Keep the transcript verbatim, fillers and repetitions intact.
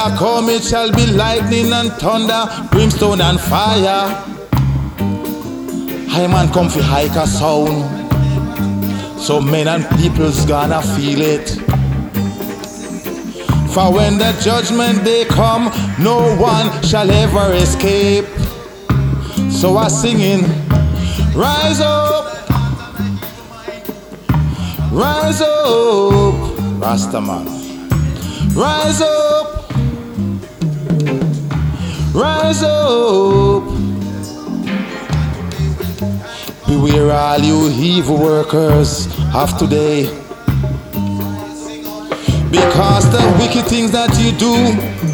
I come, it shall be lightning and thunder, brimstone and fire. High man come fi hike a sound, so men and people's gonna feel it. For when the judgment day come, no one shall ever escape. So I singing, rise up, rise up, Rastaman. Rise up, rise up. Beware all you evil workers of today, because the wicked things that you do